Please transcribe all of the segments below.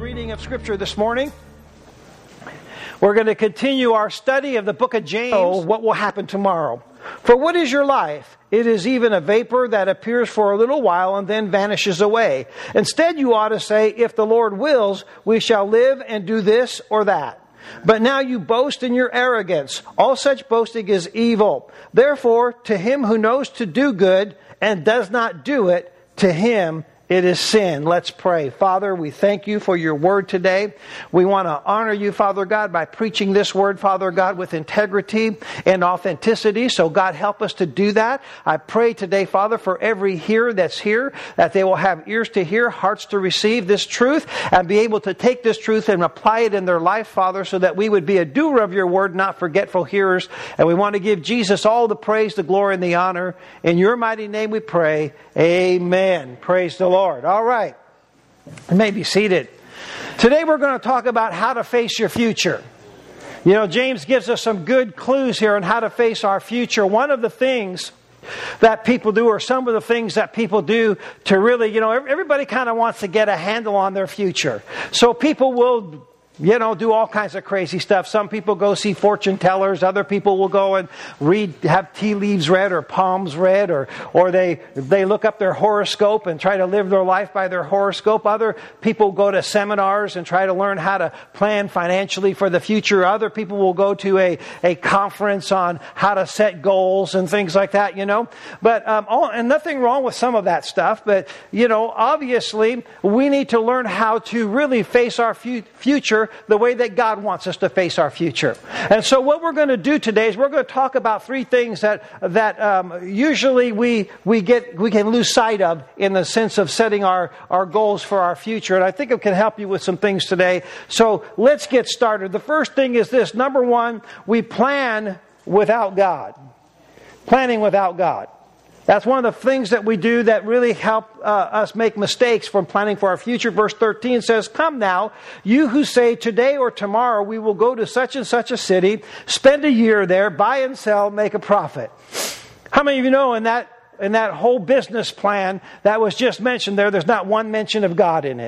reading of Scripture this morning. We're going to continue our study of the book of James. What will happen tomorrow? For what is your life? It is even a vapor that appears for a little while and then vanishes away. Instead, you ought to say, if the Lord wills, we shall live and do this or that. But now you boast in your arrogance. All such boasting is evil. Therefore, to him who knows to do good and does not do it, to him it is sin. Let's pray. Father, we thank you for your word today. We want to honor you, Father God, by preaching this word, Father God, with integrity and authenticity. So God, help us to do that. I pray today, Father, for every hearer that's here, that they will have ears to hear, hearts to receive this truth, and be able to take this truth and apply it in their life, Father, so that we would be a doer of your word, not forgetful hearers. And we want to give Jesus all the praise, the glory, and the honor. In your mighty name we pray. Amen. Praise the Lord. All right. You may be seated. Today we're going to talk about how to face your future. You know, James gives us some good clues here on how to face our future. One of the things that people do, or some of the things that people do to really, you know, everybody kind of wants to get a handle on their future. So people will, you know, do all kinds of crazy stuff. Some people go see fortune tellers. Other people will go and have tea leaves read or palms read, or they look up their horoscope and try to live their life by their horoscope. Other people go to seminars and try to learn how to plan financially for the future. Other people will go to a conference on how to set goals and things like that, you know. But and nothing wrong with some of that stuff. But, you know, obviously we need to learn how to really face our future the way that God wants us to face our future. And so what we're going to do today is we're going to talk about three things that usually we can lose sight of in the sense of setting our goals for our future. And I think it can help you with some things today. So let's get started. The first thing is this. Number one, we plan without God. Planning without God. That's one of the things that we do that really help us make mistakes from planning for our future. Verse 13 says, "Come now, you who say today or tomorrow we will go to such and such a city, spend a year there, buy and sell, make a profit." How many of you know in that whole business plan that was just mentioned there's not one mention of God in it?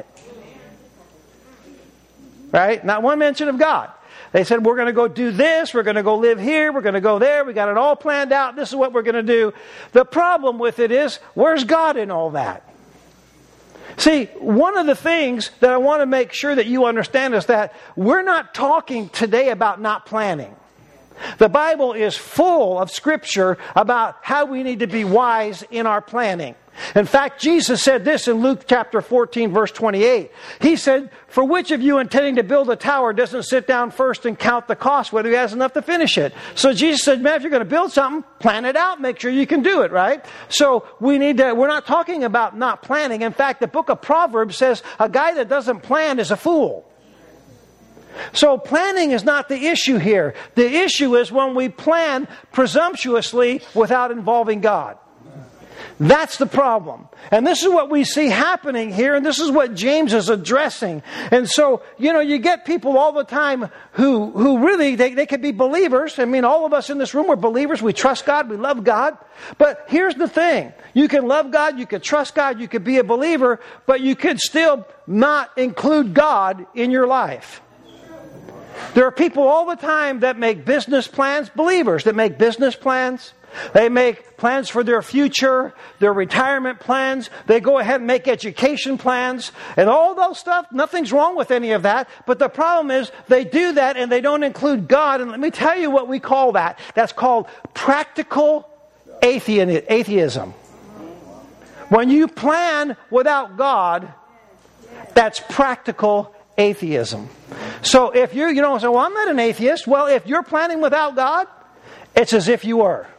Right? Not one mention of God. They said, we're going to go do this, we're going to go live here, we're going to go there, we got it all planned out, this is what we're going to do. The problem with it is, where's God in all that? See, one of the things that I want to make sure that you understand is that we're not talking today about not planning. The Bible is full of Scripture about how we need to be wise in our planning. In fact, Jesus said this in Luke chapter 14, verse 28. He said, "For which of you intending to build a tower doesn't sit down first and count the cost, whether he has enough to finish it?" So Jesus said, man, if you're going to build something, plan it out, make sure you can do it, right? So we're not talking about not planning. In fact, the book of Proverbs says a guy that doesn't plan is a fool. So planning is not the issue here. The issue is when we plan presumptuously without involving God. That's the problem. And this is what we see happening here, and this is what James is addressing. And so, you know, you get people all the time who really, they could be believers. I mean, all of us in this room are believers. We trust God. We love God. But here's the thing. You can love God. You can trust God. You could be a believer. But you could still not include God in your life. There are people all the time that make business plans, believers that make business plans. They make plans for their future, their retirement plans. They go ahead and make education plans and all those stuff. Nothing's wrong with any of that. But the problem is they do that and they don't include God. And let me tell you what we call that. That's called practical atheism. When you plan without God, that's practical atheism. So if you say, well, I'm not an atheist. Well, if you're planning without God, it's as if you were.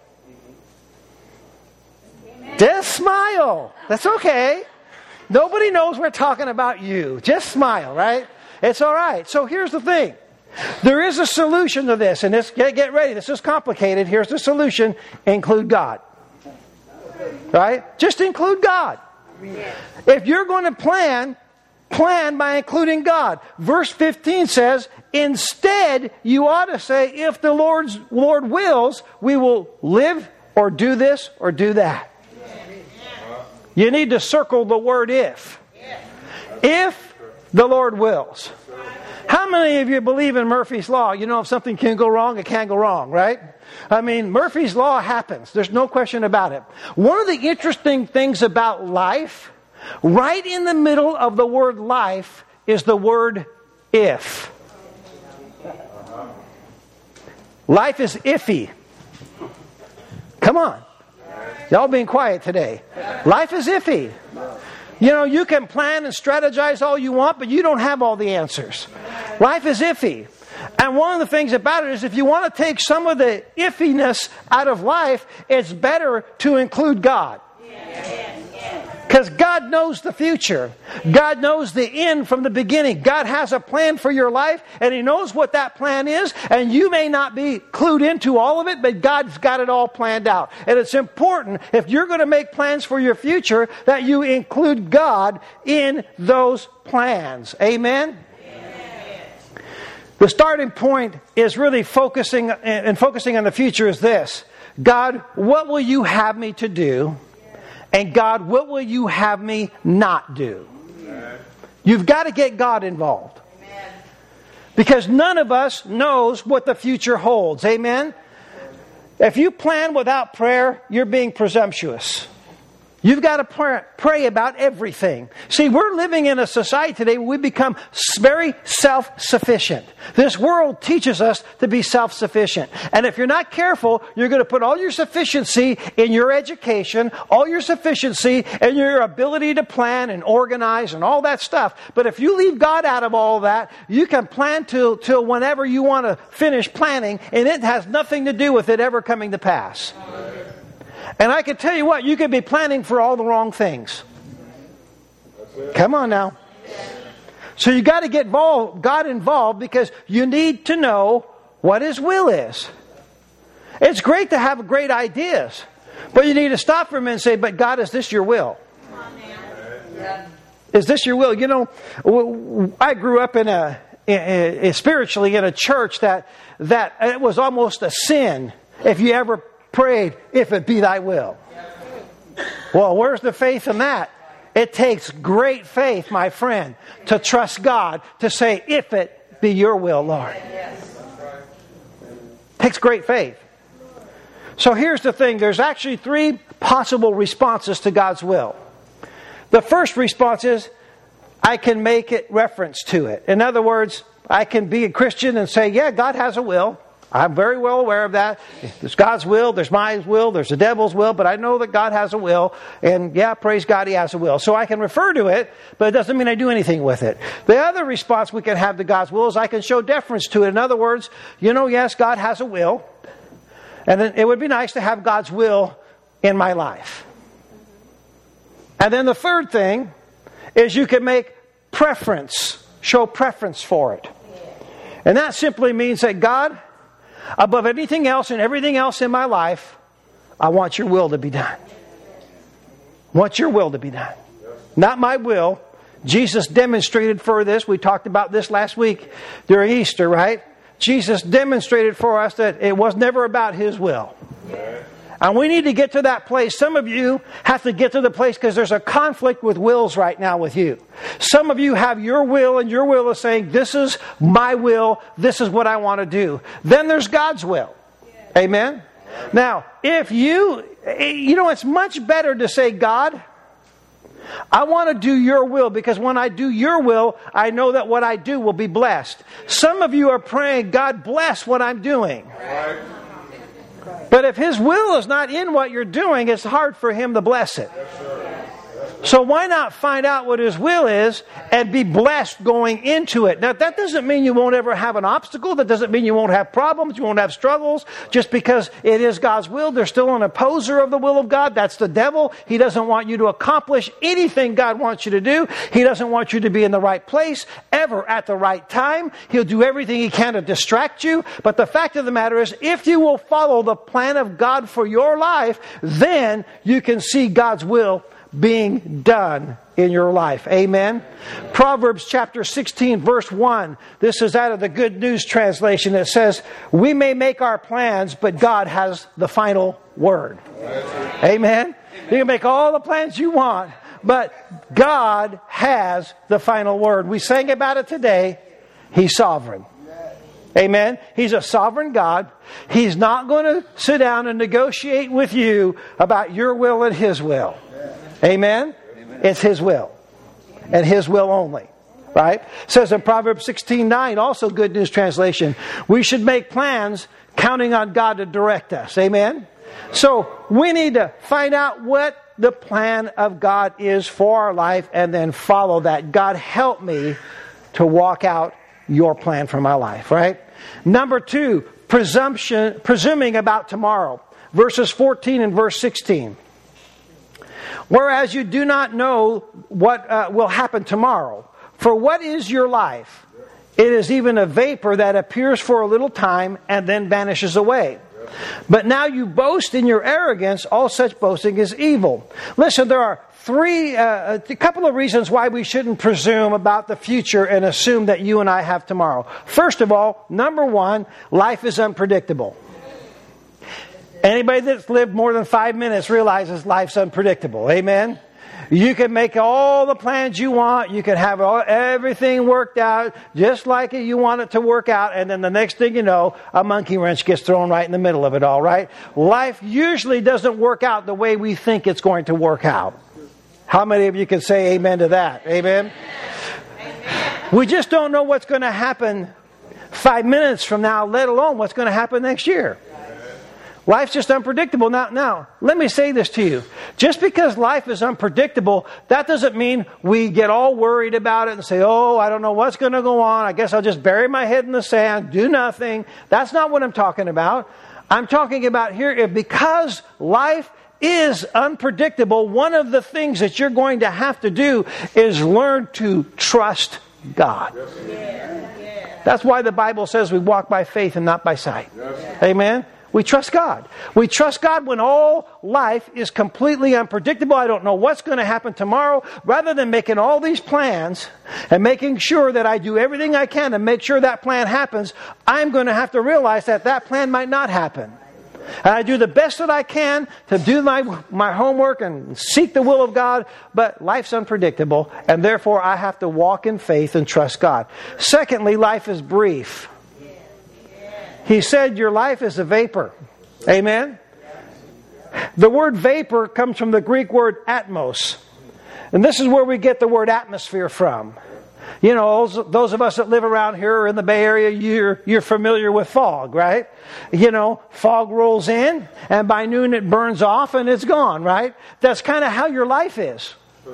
Just smile. That's okay. Nobody knows we're talking about you. Just smile, right? It's all right. So here's the thing. There is a solution to this. And this, get ready. This is complicated. Here's the solution. Include God. Right? Just include God. If you're going to plan by including God. Verse 15 says, instead, you ought to say, if the Lord wills, we will live or do this or do that. You need to circle the word if. If the Lord wills. How many of you believe in Murphy's Law? You know, if something can go wrong, it can go wrong, right? I mean, Murphy's Law happens. There's no question about it. One of the interesting things about life, right in the middle of the word life, is the word if. Life is iffy. Come on. Y'all being quiet today. Life is iffy. You know, you can plan and strategize all you want, but you don't have all the answers. Life is iffy. And one of the things about it is if you want to take some of the iffiness out of life, it's better to include God. Because God knows the future. God knows the end from the beginning. God has a plan for your life, and He knows what that plan is. And you may not be clued into all of it, but God's got it all planned out. And it's important, if you're going to make plans for your future, that you include God in those plans. Amen? The starting point is really focusing on the future is this. God, what will you have me to do? And God, what will you have me not do? Amen. You've got to get God involved. Amen. Because none of us knows what the future holds. Amen? If you plan without prayer, you're being presumptuous. You've got to pray about everything. See, we're living in a society today where we become very self-sufficient. This world teaches us to be self-sufficient. And if you're not careful, you're going to put all your sufficiency in your education, all your sufficiency in your ability to plan and organize and all that stuff. But if you leave God out of all that, you can plan till whenever you want to finish planning, and it has nothing to do with it ever coming to pass. And I can tell you what, you could be planning for all the wrong things. Come on now. So you got to get God involved because you need to know what His will is. It's great to have great ideas, but you need to stop for a minute and say, but God, is this your will? Is this your will? You know, I grew up spiritually in a church that it was almost a sin if you ever prayed, if it be thy will. Well, where's the faith in that? It takes great faith, my friend, to trust God, to say, if it be your will, Lord. It takes great faith. So here's the thing. There's actually 3 possible responses to God's will. The first response is, I can make it reference to it. In other words, I can be a Christian and say, yeah, God has a will. I'm very well aware of that. There's God's will, there's my will, there's the devil's will, but I know that God has a will, and yeah, praise God, He has a will. So I can refer to it, but it doesn't mean I do anything with it. The other response we can have to God's will is I can show deference to it. In other words, you know, yes, God has a will, and then it would be nice to have God's will in my life. And then the third thing is you can make preference, show preference for it. And that simply means that God, above anything else and everything else in my life, I want your will to be done. I want your will to be done. Not my will. Jesus demonstrated for this. We talked about this last week during Easter, right? Jesus demonstrated for us that it was never about His will. And we need to get to that place. Some of you have to get to the place because there's a conflict with wills right now with you. Some of you have your will, and your will is saying, this is my will, this is what I want to do. Then there's God's will. Amen? Now, if you know, it's much better to say, God, I want to do your will, because when I do your will, I know that what I do will be blessed. Some of you are praying, God, bless what I'm doing. Right. But if His will is not in what you're doing, it's hard for Him to bless it. So why not find out what His will is and be blessed going into it? Now, that doesn't mean you won't ever have an obstacle. That doesn't mean you won't have problems. You won't have struggles. Just because it is God's will, there's still an opposer of the will of God. That's the devil. He doesn't want you to accomplish anything God wants you to do. He doesn't want you to be in the right place, ever at the right time. He'll do everything he can to distract you. But the fact of the matter is, if you will follow the plan of God for your life, then you can see God's will being done in your life. Amen. Proverbs chapter 16 verse 1. This is out of the Good News translation. It says, we may make our plans, but God has the final word. Amen. You can make all the plans you want, But God has the final word. We sang about it today. He's sovereign. Amen. He's a sovereign God. He's not going to sit down and negotiate with you about your will and His will. Amen. It's His will. And His will only. Right? It says in Proverbs 16:9, also Good News Translation, we should make plans counting on God to direct us. Amen? So we need to find out what the plan of God is for our life and then follow that. God, help me to walk out your plan for my life. Right? Number 2, presuming about tomorrow. Verses 14 and verse 16. Whereas you do not know what will happen tomorrow. For what is your life? It is even a vapor that appears for a little time and then vanishes away. But now you boast in your arrogance. All such boasting is evil. Listen, there are a couple of reasons why we shouldn't presume about the future and assume that you and I have tomorrow. First of all, number 1, life is unpredictable. Anybody that's lived more than 5 minutes realizes life's unpredictable. Amen? You can make all the plans you want. You can have everything worked out just like you want it to work out. And then the next thing you know, a monkey wrench gets thrown right in the middle of it all, right? Life usually doesn't work out the way we think it's going to work out. How many of you can say amen to that? Amen? We just don't know what's going to happen 5 minutes from now, let alone what's going to happen next year. Life's just unpredictable. Now, let me say this to you. Just because life is unpredictable, that doesn't mean we get all worried about it and say, oh, I don't know what's going to go on. I guess I'll just bury my head in the sand, do nothing. That's not what I'm talking about. I'm talking about here, because life is unpredictable, one of the things that you're going to have to do is learn to trust God. That's why the Bible says we walk by faith and not by sight. Amen? We trust God. We trust God when all life is completely unpredictable. I don't know what's going to happen tomorrow. Rather than making all these plans and making sure that I do everything I can to make sure that plan happens, I'm going to have to realize that that plan might not happen. And I do the best that I can to do my homework and seek the will of God, but life's unpredictable, and therefore I have to walk in faith and trust God. Secondly, life is brief. He said your life is a vapor. Amen? The word vapor comes from the Greek word atmos. And this is where we get the word atmosphere from. You know, those of us that live around here or in the Bay Area, you're familiar with fog, right? You know, fog rolls in, and by noon it burns off and it's gone, right? That's kind of how your life is.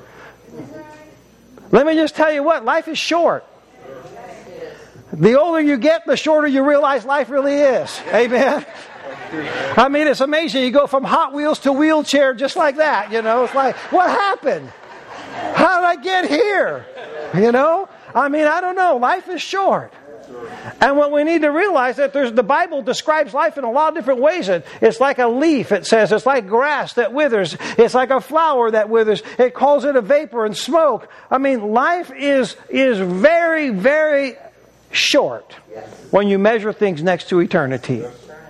Let me just tell you what, life is short. The older you get, the shorter you realize life really is. Amen? I mean, it's amazing. You go from Hot Wheels to wheelchair just like that, you know. It's like, what happened? How did I get here? You know? I mean, I don't know. Life is short. And what we need to realize that the Bible describes life in a lot of different ways. It's like a leaf, it says. It's like grass that withers. It's like a flower that withers. It calls it a vapor and smoke. I mean, life is very, very short when you measure things next to eternity.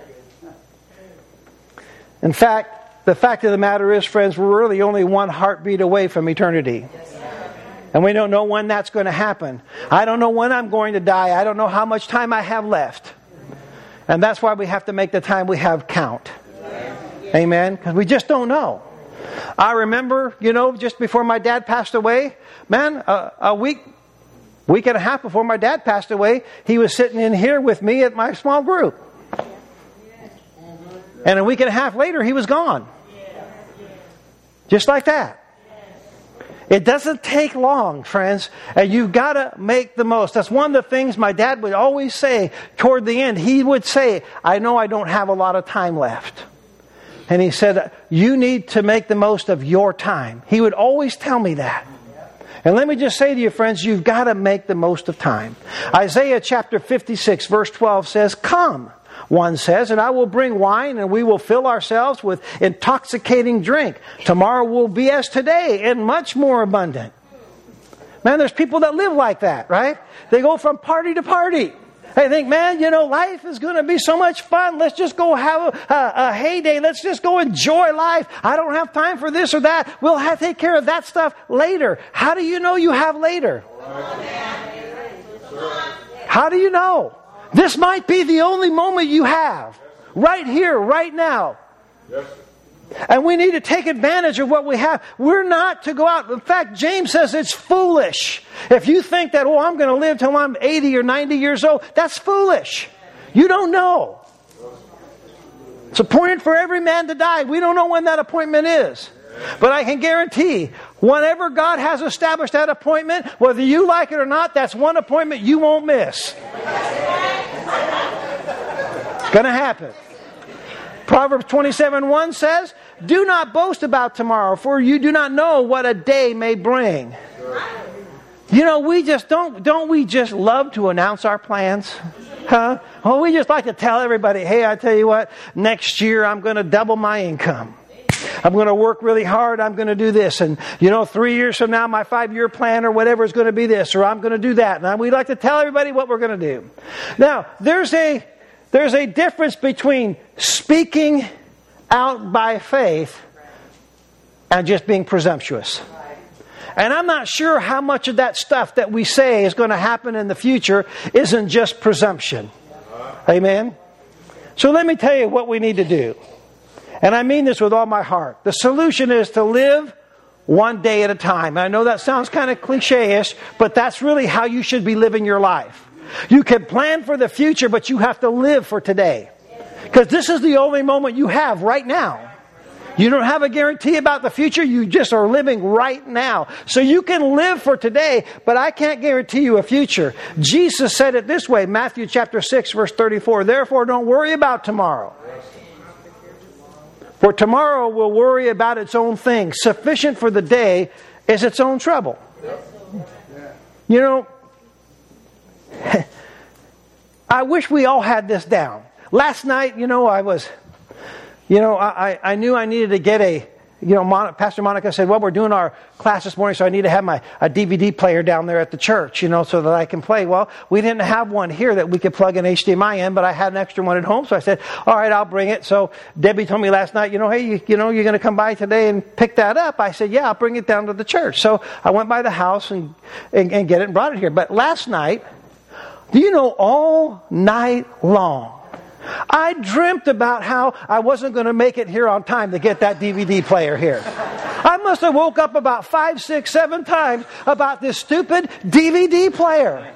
In fact, the fact of the matter is, friends, we're really only one heartbeat away from eternity. And we don't know when that's going to happen. I don't know when I'm going to die. I don't know how much time I have left. And that's why we have to make the time we have count. Amen? Because we just don't know. I remember, you know, just before my dad passed away, man, a week and a half before my dad passed away, he was sitting in here with me at my small group. And a week and a half later, he was gone. Just like that. It doesn't take long, friends, and you've got to make the most. That's one of the things my dad would always say toward the end. He would say, I know I don't have a lot of time left. And he said, you need to make the most of your time. He would always tell me that. And let me just say to you, friends, you've got to make the most of time. Isaiah chapter 56, verse 12 says, come, one says, and I will bring wine, and we will fill ourselves with intoxicating drink. Tomorrow will be as today, and much more abundant. Man, there's people that live like that, right? They go from party to party. They think, man, life is going to be so much fun. Let's just go have a heyday. Let's just go enjoy life. I don't have time for this or that. We'll have to take care of that stuff later. How do you know you have later? How do you know? This might be the only moment you have. Right here, right now. And we need to take advantage of what we have. We're not to go out. In fact, James says it's foolish. If you think that, I'm going to live till I'm 80 or 90 years old, that's foolish. You don't know. It's appointed for every man to die. We don't know when that appointment is. But I can guarantee, whenever God has established that appointment, whether you like it or not, that's one appointment you won't miss. It's going to happen. Proverbs 27:1 says, do not boast about tomorrow, for you do not know what a day may bring. We just don't we just love to announce our plans? Huh? Oh, we just like to tell everybody, hey, I tell you what, next year I'm going to double my income. I'm going to work really hard. I'm going to do this. And, 3 years from now, my 5-year plan or whatever is going to be this, or I'm going to do that. And we like to tell everybody what we're going to do. Now, there's a difference between speaking out by faith and just being presumptuous. And I'm not sure how much of that stuff that we say is going to happen in the future isn't just presumption. Amen? So let me tell you what we need to do. And I mean this with all my heart. The solution is to live one day at a time. I know that sounds kind of cliche-ish, but that's really how you should be living your life. You can plan for the future, but you have to live for today. Because this is the only moment you have right now. You don't have a guarantee about the future. You just are living right now. So you can live for today, but I can't guarantee you a future. Jesus said it this way, Matthew chapter 6, verse 34. Therefore, don't worry about tomorrow. For tomorrow will worry about its own thing. Sufficient for the day is its own trouble. I wish we all had this down. Last night, I knew I needed to get Pastor Monica said, we're doing our class this morning, so I need to have a DVD player down there at the church, so that I can play. Well, we didn't have one here that we could plug an HDMI in, but I had an extra one at home, so I said, all right, I'll bring it. So Debbie told me last night, hey, you're going to come by today and pick that up. I said, yeah, I'll bring it down to the church. So I went by the house and get it and brought it here. But last night, all night long, I dreamt about how I wasn't going to make it here on time to get that DVD player here. I must have woke up about 5, 6, 7 times about this stupid DVD player.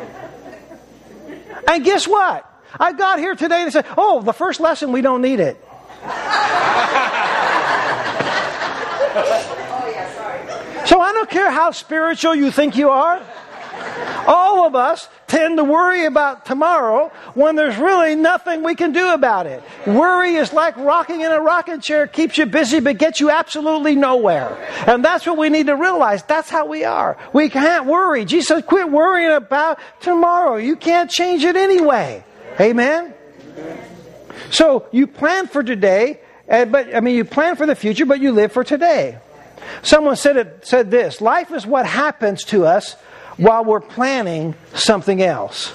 And guess what? I got here today and said, the first lesson, we don't need it. So I don't care how spiritual you think you are. All of us tend to worry about tomorrow when there's really nothing we can do about it. Worry is like rocking in a rocking chair. It keeps you busy but gets you absolutely nowhere. And that's what we need to realize. That's how we are. We can't worry. Jesus said, quit worrying about tomorrow. You can't change it anyway. Amen? So you plan for today, you plan for the future, but you live for today. Someone said this, life is what happens to us while we're planning something else.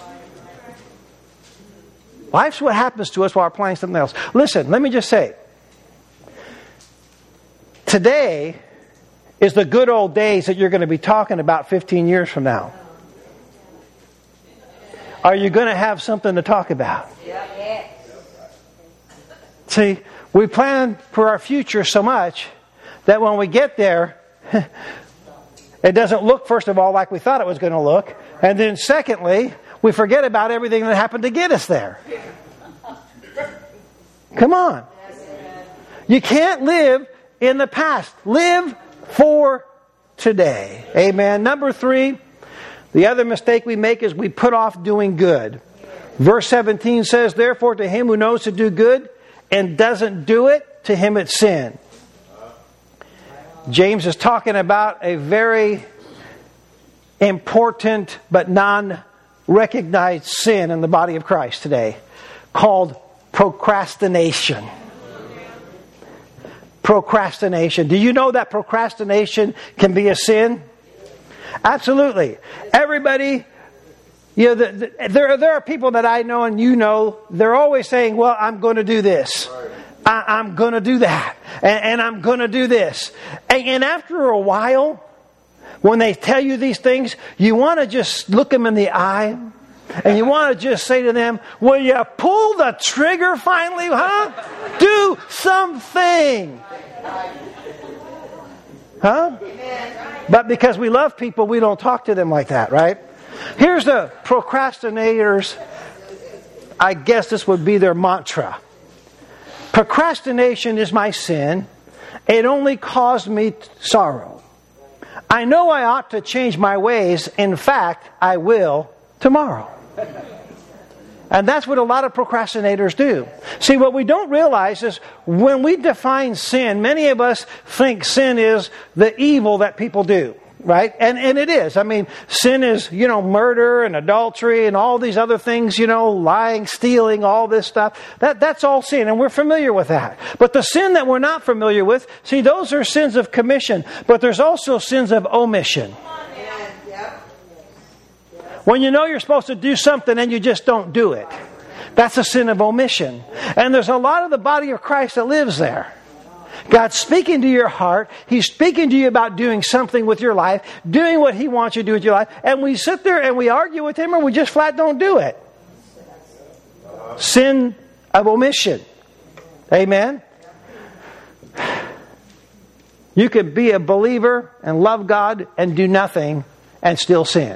Life's what happens to us while we're planning something else. Listen, let me just say, today is the good old days that you're going to be talking about 15 years from now. Are you going to have something to talk about? Yeah. See, we plan for our future so much that when we get there, it doesn't look, first of all, like we thought it was going to look. And then secondly, we forget about everything that happened to get us there. Come on. You can't live in the past. Live for today. Amen. Number 3, the other mistake we make is we put off doing good. Verse 17 says, therefore to him who knows to do good and doesn't do it, to him it's sin. James is talking about a very important but non-recognized sin in the body of Christ today called procrastination. Procrastination. Do you know that procrastination can be a sin? Absolutely. Everybody You know, there are people that I know and you know, they're always saying, well, I'm going to do this. I'm going to do that. And I'm going to do this. And after a while, when they tell you these things, you want to just look them in the eye. And you want to just say to them, will you pull the trigger finally, huh? Do something. Huh? But because we love people, we don't talk to them like that, right? Here's the procrastinators. I guess this would be their mantra. Procrastination is my sin. It only caused me sorrow. I know I ought to change my ways. In fact, I will tomorrow. And that's what a lot of procrastinators do. See, what we don't realize is when we define sin, many of us think sin is the evil that people do. Right? And it is. I mean, sin is, murder and adultery and all these other things, lying, stealing, all this stuff. That's all sin, and we're familiar with that. But the sin that we're not familiar with, see, those are sins of commission, but there's also sins of omission. When you know you're supposed to do something and you just don't do it. That's a sin of omission. And there's a lot of the body of Christ that lives there. God's speaking to your heart. He's speaking to you about doing something with your life, doing what He wants you to do with your life. And we sit there and we argue with Him or we just flat don't do it. Sin of omission. Amen? You could be a believer and love God and do nothing and still sin.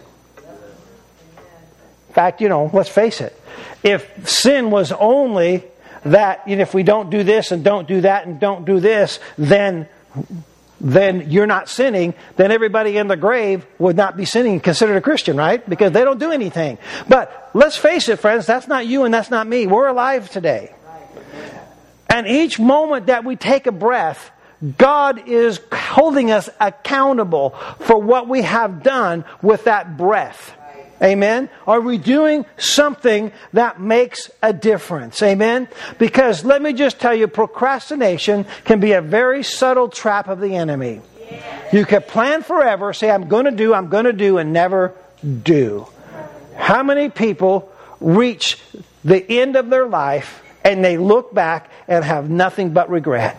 In fact, let's face it. If sin was only that, if we don't do this and don't do that and don't do this, then you're not sinning, then everybody in the grave would not be sinning, considered a Christian, right? Because they don't do anything. But let's face it, friends, that's not you and that's not me. We're alive today. And each moment that we take a breath, God is holding us accountable for what we have done with that breath. Amen? Are we doing something that makes a difference? Amen? Because let me just tell you, procrastination can be a very subtle trap of the enemy. You can plan forever, say, I'm going to do, and never do. How many people reach the end of their life and they look back and have nothing but regret?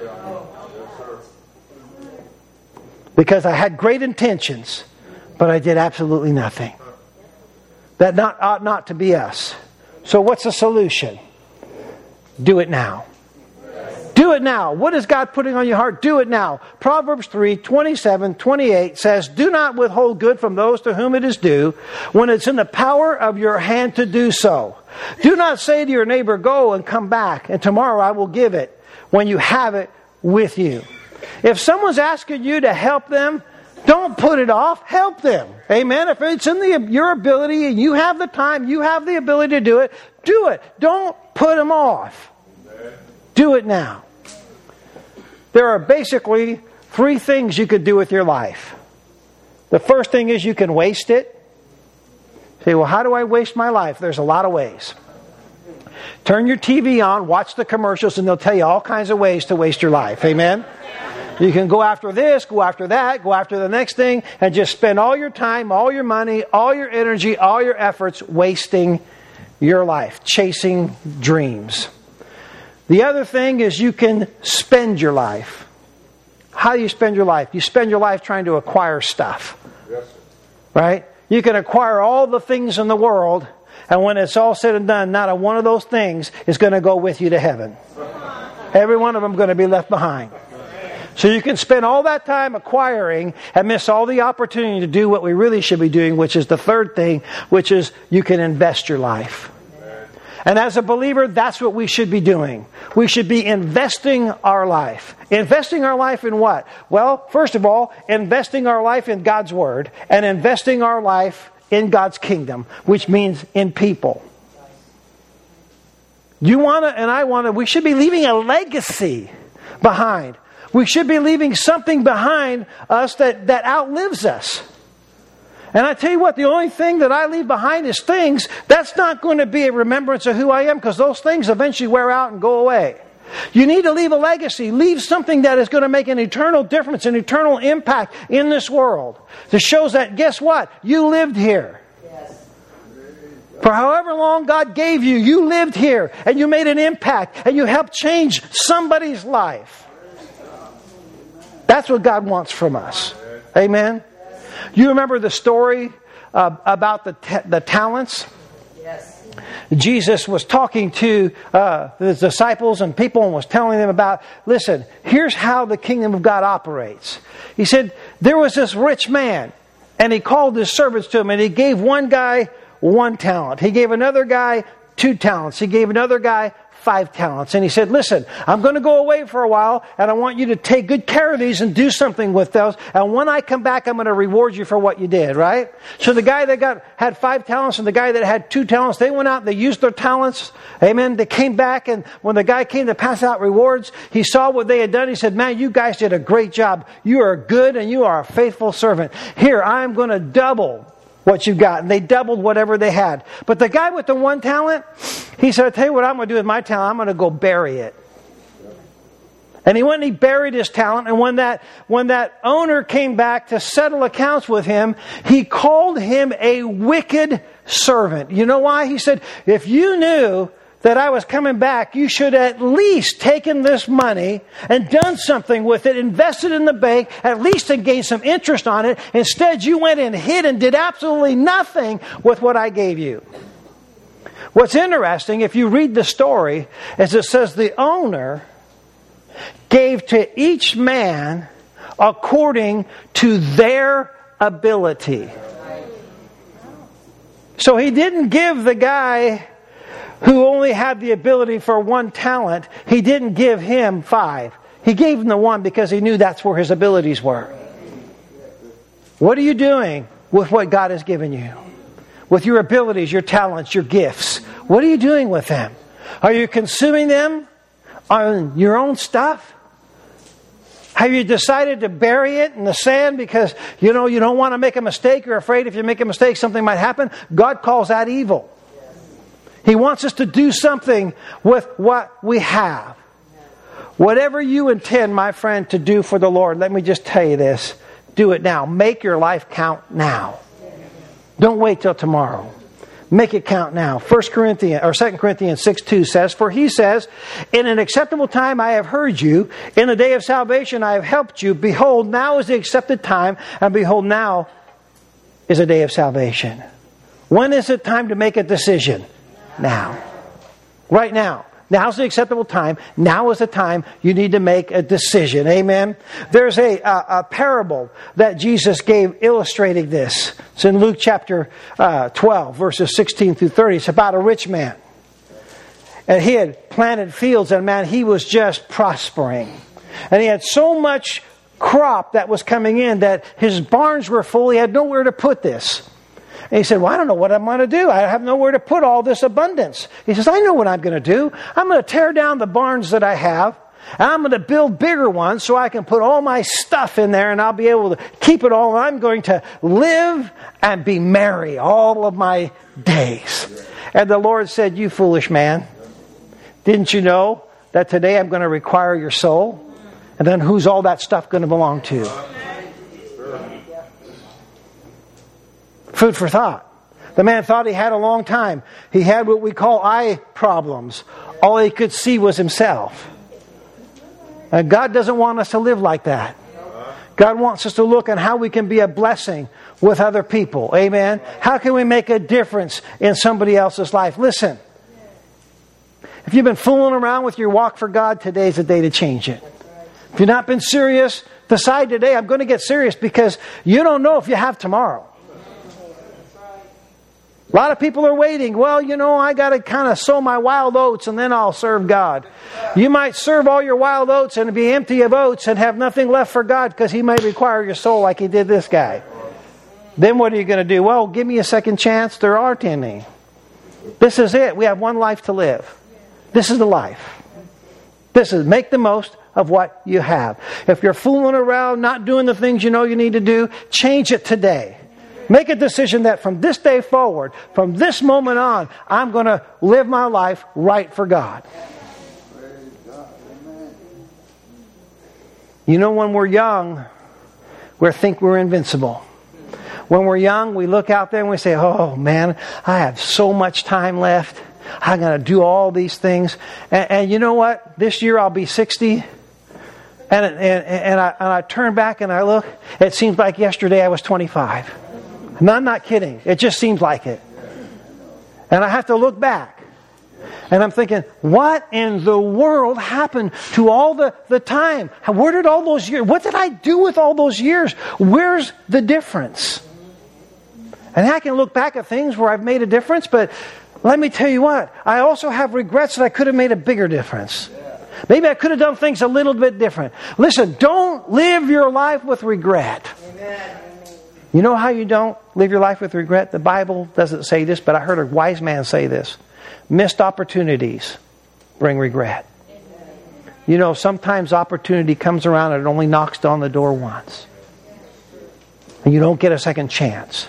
Because I had great intentions, but I did absolutely nothing. That ought not to be us. So what's the solution? Do it now. Do it now. What is God putting on your heart? Do it now. Proverbs 3:27-28 says, do not withhold good from those to whom it is due, when it's in the power of your hand to do so. Do not say to your neighbor, go and come back, and tomorrow I will give it, when you have it with you. If someone's asking you to help them, don't put it off. Help them. Amen. If it's in your ability and you have the time, you have the ability to do it, do it. Don't put them off. Do it now. There are basically 3 things you could do with your life. The first thing is you can waste it. Say, well, how do I waste my life? There's a lot of ways. Turn your TV on, watch the commercials, and they'll tell you all kinds of ways to waste your life. Amen. You can go after this, go after that, go after the next thing, and just spend all your time, all your money, all your energy, all your efforts wasting your life, chasing dreams. The other thing is you can spend your life. How do you spend your life? You spend your life trying to acquire stuff. Yes. Right? You can acquire all the things in the world, and when it's all said and done, not a one of those things is going to go with you to heaven. Every one of them is going to be left behind. So you can spend all that time acquiring and miss all the opportunity to do what we really should be doing, which is the third thing, which is you can invest your life. And as a believer, that's what we should be doing. We should be investing our life. Investing our life in what? Well, first of all, investing our life in God's Word and investing our life in God's kingdom, which means in people. You want to, and I want to, we should be leaving a legacy behind. We should be leaving something behind us that outlives us. And I tell you what, the only thing that I leave behind is things. That's not going to be a remembrance of who I am, because those things eventually wear out and go away. You need to leave a legacy. Leave something that is going to make an eternal difference, an eternal impact in this world. That shows that, guess what? You lived here. Yes. For however long God gave you, you lived here and you made an impact and you helped change somebody's life. That's what God wants from us. Amen? You remember the story about the talents? Yes. Jesus was talking to his disciples and people and was telling them about, listen, here's how the kingdom of God operates. He said, there was this rich man and he called his servants to him and he gave one guy 1 talent. He gave another guy 2 talents. He gave another guy 5 talents. And he said, listen, I'm going to go away for a while and I want you to take good care of these and do something with those. And when I come back, I'm going to reward you for what you did, right? So the guy that had 5 talents and the guy that had 2 talents, they went out and they used their talents. Amen. They came back and when the guy came to pass out rewards, he saw what they had done. He said, man, you guys did a great job. You are good and you are a faithful servant. Here, I'm going to double what you got. And they doubled whatever they had. But the guy with the 1 talent, he said, I'll tell you what I'm going to do with my talent. I'm going to go bury it. And he went and he buried his talent. And when that owner came back to settle accounts with him, he called him a wicked servant. You know why? He said, if you knew that I was coming back, you should at least taken this money and done something with it, invested in the bank, at least to gain some interest on it. Instead, you went and hid and did absolutely nothing with what I gave you. What's interesting, if you read the story, is it says the owner gave to each man according to their ability. So he didn't give the guy who only had the ability for 1 talent, he didn't give him 5. He gave him the 1 because he knew that's where his abilities were. What are you doing with what God has given you? With your abilities, your talents, your gifts. What are you doing with them? Are you consuming them on your own stuff? Have you decided to bury it in the sand because you don't want to make a mistake? You're afraid if you make a mistake something might happen? God calls that evil. He wants us to do something with what we have. Whatever you intend, my friend, to do for the Lord, let me just tell you this. Do it now. Make your life count now. Don't wait till tomorrow. Make it count now. 2 Corinthians 6:2 says, for he says, in an acceptable time I have heard you. In the day of salvation I have helped you. Behold, now is the accepted time. And behold, now is a day of salvation. When is it time to make a decision? Now. Right now. Now's the acceptable time. Now is the time you need to make a decision. Amen. There's a parable that Jesus gave illustrating this. It's in Luke chapter 12, verses 16 through 30. It's about a rich man. And he had planted fields and man, he was just prospering. And he had so much crop that was coming in that his barns were full. He had nowhere to put this. And he said, well, I don't know what I'm going to do. I have nowhere to put all this abundance. He says, I know what I'm going to do. I'm going to tear down the barns that I have. And I'm going to build bigger ones so I can put all my stuff in there and I'll be able to keep it all. And I'm going to live and be merry all of my days. And the Lord said, you foolish man, didn't you know that today I'm going to require your soul? And then who's all that stuff going to belong to? Food for thought. The man thought he had a long time. He had what we call eye problems. All he could see was himself. And God doesn't want us to live like that. God wants us to look at how we can be a blessing with other people. Amen. How can we make a difference in somebody else's life? Listen. If you've been fooling around with your walk for God, today's the day to change it. If you've not been serious, decide today, I'm going to get serious because you don't know if you have tomorrow. A lot of people are waiting. Well, I got to kind of sow my wild oats and then I'll serve God. You might serve all your wild oats and be empty of oats and have nothing left for God because He might require your soul like He did this guy. Then what are you going to do? Well, give me a second chance. There aren't any. This is it. We have one life to live. This is the life. This is make the most of what you have. If you're fooling around, not doing the things you know you need to do, change it today. Make a decision that from this day forward, from this moment on, I'm going to live my life right for God. When we're young, we think we're invincible. When we're young, we look out there and we say, oh man, I have so much time left. I'm going to do all these things. And you know what? This year I'll be 60. And I turn back and I look. It seems like yesterday I was 25. And I'm not kidding. It just seems like it. And I have to look back. And I'm thinking, what in the world happened to all the time? Where did all those years... What did I do with all those years? Where's the difference? And I can look back at things where I've made a difference, but let me tell you what. I also have regrets that I could have made a bigger difference. Maybe I could have done things a little bit different. Listen, don't live your life with regret. Amen. You know how you don't live your life with regret? The Bible doesn't say this, but I heard a wise man say this. Missed opportunities bring regret. You know, sometimes opportunity comes around and it only knocks on the door once. And you don't get a second chance.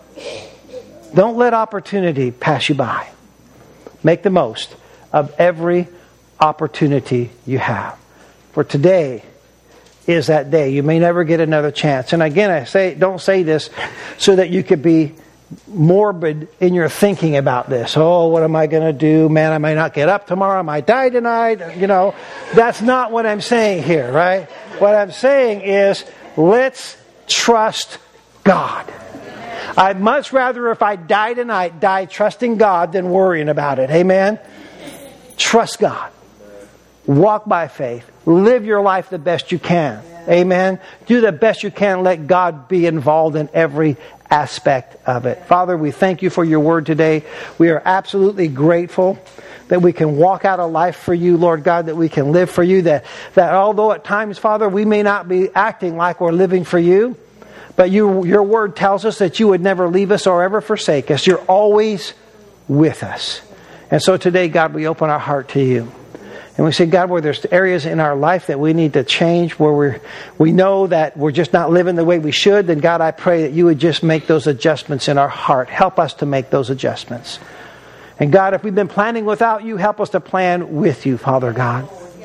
Don't let opportunity pass you by. Make the most of every opportunity you have. For today is that day. You may never get another chance. And again, don't say this so that you could be morbid in your thinking about this. Oh, what am I going to do? Man, I might not get up tomorrow. I might die tonight. You know, that's not what I'm saying here, right? What I'm saying is, let's trust God. I'd much rather, if I die tonight, die trusting God than worrying about it. Amen? Trust God. Walk by faith. Live your life the best you can. Amen? Do the best you can. Let God be involved in every aspect of it. Father, we thank you for your word today. We are absolutely grateful that we can walk out a life for you, Lord God, that we can live for you, that although at times, Father, we may not be acting like we're living for you, but your word tells us that you would never leave us or ever forsake us. You're always with us. And so today, God, we open our heart to you. And we say, God, where there's areas in our life that we need to change, where we know that we're just not living the way we should, then God, I pray that you would just make those adjustments in our heart. Help us to make those adjustments. And God, if we've been planning without you, help us to plan with you, Father God.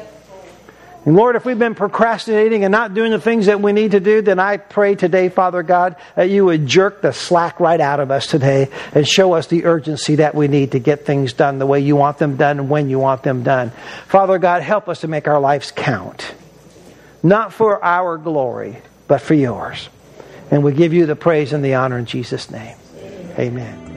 And Lord, if we've been procrastinating and not doing the things that we need to do, then I pray today, Father God, that you would jerk the slack right out of us today and show us the urgency that we need to get things done the way you want them done and when you want them done. Father God, help us to make our lives count. Not for our glory, but for yours. And we give you the praise and the honor in Jesus' name. Amen.